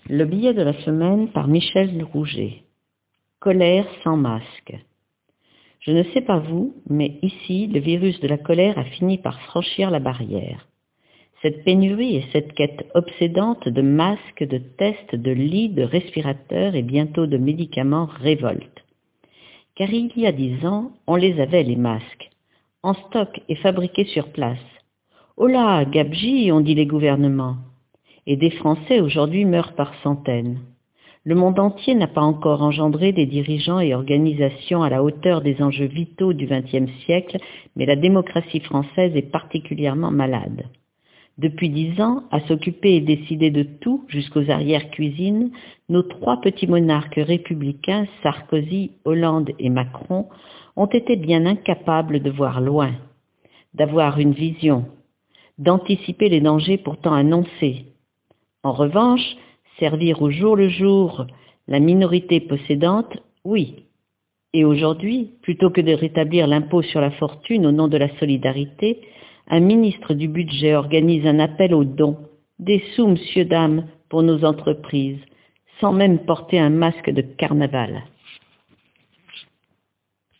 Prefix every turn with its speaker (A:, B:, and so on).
A: Le billet de la semaine par Michel Rouget. Colère sans masque. Je ne sais pas vous, mais ici, le virus de la colère a fini par franchir la barrière. Cette pénurie et cette quête obsédante de masques, de tests, de lits, de respirateurs et bientôt de médicaments révoltent. Car il y a 10 ans, on les avait les masques, en stock et fabriqués sur place. Oh là, gabegie, ont dit les gouvernements. Et des Français aujourd'hui meurent par centaines. Le monde entier n'a pas encore engendré des dirigeants et organisations à la hauteur des enjeux vitaux du XXe siècle, mais la démocratie française est particulièrement malade. Depuis 10 ans, à s'occuper et décider de tout, jusqu'aux arrière-cuisines, nos 3 petits monarques républicains, Sarkozy, Hollande et Macron, ont été bien incapables de voir loin, d'avoir une vision, d'anticiper les dangers pourtant annoncés. En revanche, servir au jour le jour la minorité possédante, oui. Et aujourd'hui, plutôt que de rétablir l'impôt sur la fortune au nom de la solidarité, un ministre du budget organise un appel aux dons, des sous, monsieur, dame, pour nos entreprises, sans même porter un masque de carnaval.